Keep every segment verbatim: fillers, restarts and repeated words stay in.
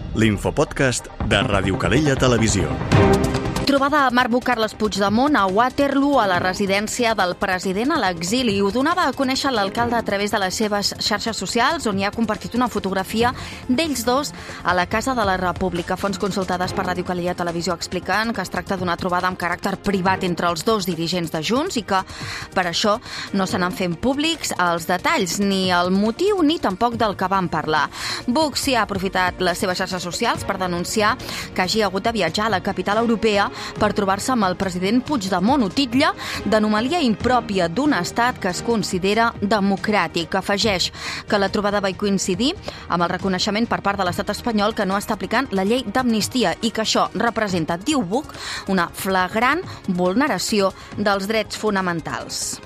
l'infopodcast de Ràdio Calella Televisió. Trobada a Marc Carles Puigdemont a Waterloo, a la residència del president a l'exili. Ho donava a conèixer l'alcalde a través de les seves xarxes socials, on hi ha compartit una fotografia d'ells dos a la Casa de la República. Fonts consultades per Ràdio Calella Televisió expliquen que es tracta d'una trobada amb caràcter privat entre els dos dirigents de Junts i que, per això, no se n'han fet públics els detalls, ni el motiu ni tampoc del que van parlar. Vox s'hi ha aprofitat les seves xarxes socials per denunciar que hagi hagut de viatjar a la capital europea per trobar-se amb el president Puigdemont. Ho titlla d'anomalia impròpia d'un estat que es considera democràtic. Afegeix que la trobada va coincidir amb el reconeixement per part de l'estat espanyol que no està aplicant la llei d'amnistia i que això representa, diu Vox, una flagrant vulneració dels drets fonamentals.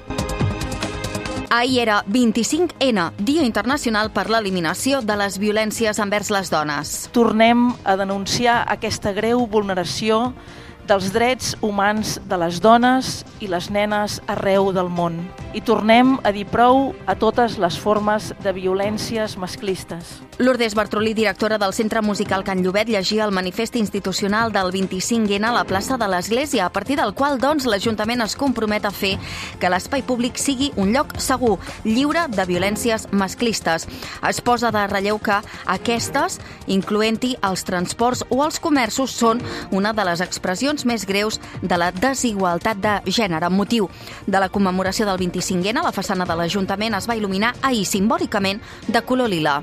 Ahir era vint-i-cinc ena, Dia Internacional per l'Eliminació de les Violències envers les Dones. Tornem a denunciar aquesta greu vulneració dels drets humans de les dones i les nenes arreu del món. I tornem a dir prou a totes les formes de violències masclistes. Lourdes Bartrolí, directora del Centre Musical Can Llobet, llegia el manifest institucional del vint-i-cinc ena a la plaça de l'Església, a partir del qual, doncs, l'Ajuntament es compromet a fer que l'espai públic sigui un lloc segur, lliure de violències masclistes. Es posa de relleu que aquestes, incloent-hi els transports o els comerços, són una de les expressions més greus de la desigualtat de gènere. Amb motiu de la commemoració del vint-i-cinc ena, la façana de l'Ajuntament es va il·luminar ahir simbòlicament de color lila.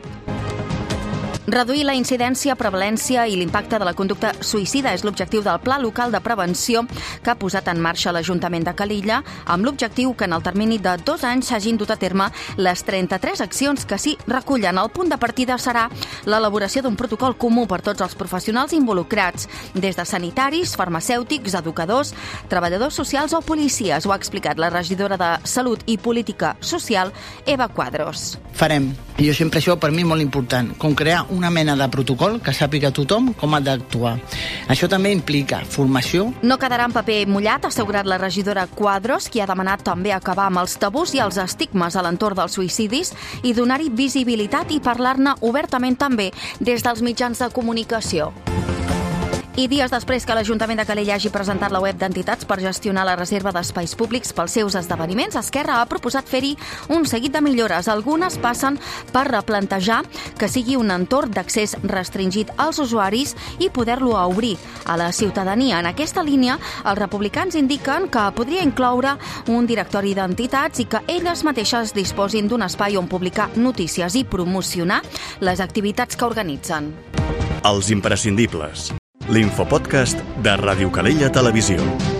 Reduir la incidència, prevalència i l'impacte de la conducta suïcida és l'objectiu del Pla Local de Prevenció que ha posat en marxa l'Ajuntament de Calella, amb l'objectiu que en el termini de dos anys s'hagin dut a terme les trenta-tres accions que s'hi recullen. El punt de partida serà l'elaboració d'un protocol comú per tots els professionals involucrats, des de sanitaris, farmacèutics, educadors, treballadors socials o policies. Ho ha explicat la regidora de Salut i Política Social, Eva Quadros. Farem, i jo sempre això per mi molt important, com crear una mena de protocol que sàpiga tothom com ha d'actuar. Això també implica formació. No quedarà en paper mullat, ha assegurat la regidora Quadros, qui ha demanat també acabar amb els tabús i els estigmes a l'entorn dels suïcidis i donar-hi visibilitat i parlar-ne obertament també des dels mitjans de comunicació. I dies després que l'Ajuntament de Calella hagi presentat la web d'entitats per gestionar la reserva d'espais públics pels seus esdeveniments, Esquerra ha proposat fer-hi un seguit de millores. Algunes passen per replantejar que sigui un entorn d'accés restringit als usuaris i poder-lo obrir a la ciutadania. En aquesta línia, els republicans indiquen que podria incloure un directori d'entitats i que elles mateixes disposin d'un espai on publicar notícies i promocionar les activitats que organitzen. Els imprescindibles. L'infopodcast de Ràdio Calella Televisió.